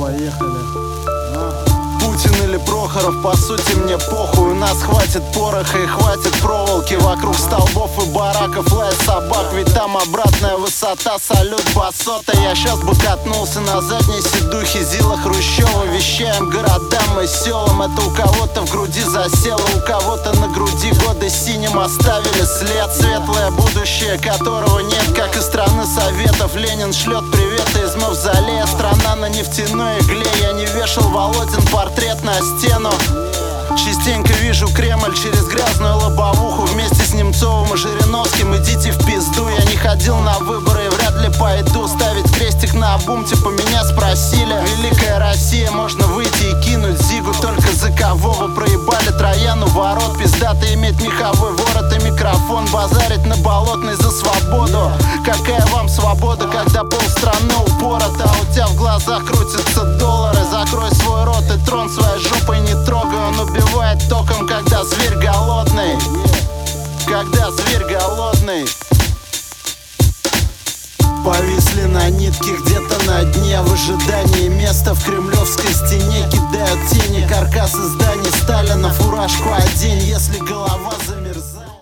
поехали. Путин или Прохоров, по сути мне похуй. У нас хватит пороха и хватит проволоки вокруг столбов и бараков, лай собак. Ведь там обратная высота, салют басота. Я щас бы катнулся на задней сидухе Зила Хрущева. Вещаем городам и селам. Это у кого-то в груди засело, у кого-то на груди годы синим оставили след. Светлое будущее, которого нет, как и страны Советов. Ленин шлет приветы из мавзолея. Страна на нефтяной игле. Я не вешал Володин портрет на стену. Частенько вижу Кремль через грязную лобовуху. Вместе с Немцовым и Жириновским идите в пизду. Я не ходил на выборы и вряд ли пойду. Ставить крестик на обум, типа меня спросили. Великая Россия, можно выйти и кинуть зигу. Только за кого вы проебали Трояну ворот? Пиздато иметь меховой ворот и микрофон. Базарить на Болотной за свободу. Какая вам свобода, когда полстраны упорота, а у тебя в глазах крутятся доллары? Закрой свой рот и трон своей жопой не трогай. Он убивает током, когда зверь голодный. Когда зверь голодный. Повисли на нитке где-то на дне, в ожидании места в кремлевской стене. Кидают тени каркасы зданий Сталина. Фуражку одень, если голова